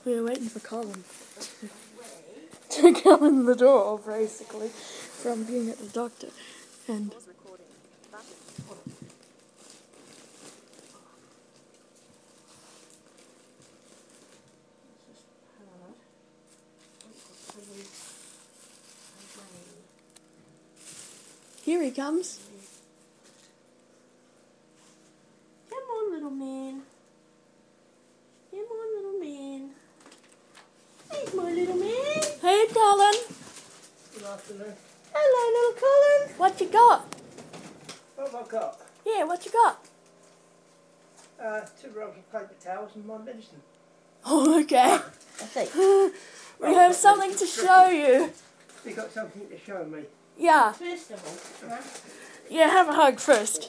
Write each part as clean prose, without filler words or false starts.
We were waiting for Colin to come in the door, basically, from being at the doctor. And here he comes. Come on, little man. Come on, little man. Here's my little man. Hey, Colin. Good afternoon. Hello, little Colin. What you got? What have I got? Yeah, what you got? 2 rolls of paper towels and my medicine. Oh, okay. I think. We have something to show you. You got something to show me? Yeah. First of all, Yeah, have a hug first.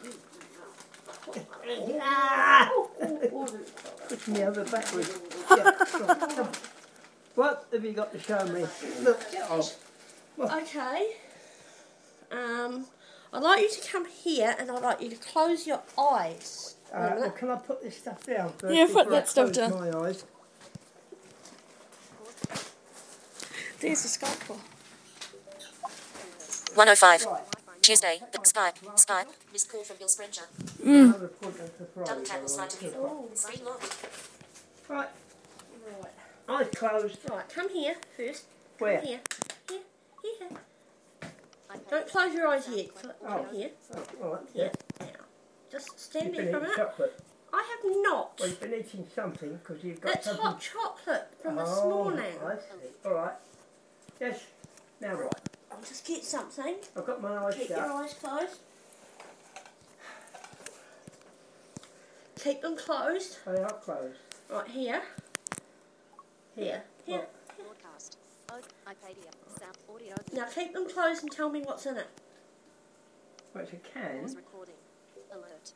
Push me over backwards. Yeah, come. What have you got to show me? Look. okay. I'd like you to come here and I'd like you to close your eyes. Well, can I put this stuff down first? Yeah, put before that I stuff close down. my eyes? There's the scalpel. 105. Right. Tuesday. The Skype. Missed call from Bill Sprenger. Another appointment for Friday. Double tap will slide to view. Screen lock. Right. Right. Eyes closed. Right, come here first. Come Where? here. Here. Don't close your eyes yet. Come here. Oh, all right. Yeah. Now, just stand You've there been for a eating minute. chocolate. I have not. Well, you've been eating something because you've got That's something. hot chocolate from this Oh, morning. I see. All right. Yes. Now what? I'll just get something. I've got my eyes Keep shut. your eyes closed. Keep them closed. They are closed. Right here. Here. Broadcast. iPadia. Sound audio. Now keep them closed and tell me what's in it. Well, it's a can. Pause recording. Alert.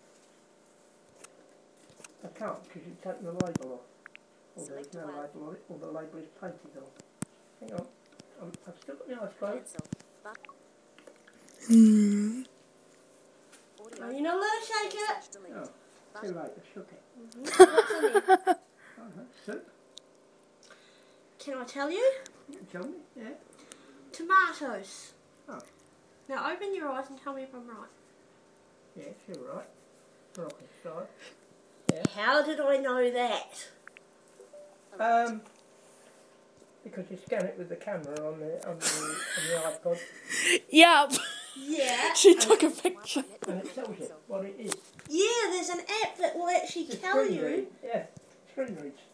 I can't because you've taken the label off. Or there's Select no one. label on it, or the label is painted on. Hang on. I've still got my eyes closed. Cancel. Button. Oh, Audio. you're not allowed to shake it. Delete. Oh, too late, I shook it. What's in there? Oh, that's soup. Can I tell you? You can tell me, yeah. Tomatoes. Oh. Now open your eyes and tell me if I'm right. Yes, you're right. Broccoli style. How did I know that? Because you scan it with the camera on the iPod, Yep. Yeah. She took a picture. and it tells you what it is. Yeah, there's an app that will actually It's tell screen you. read. Yeah, screen reads.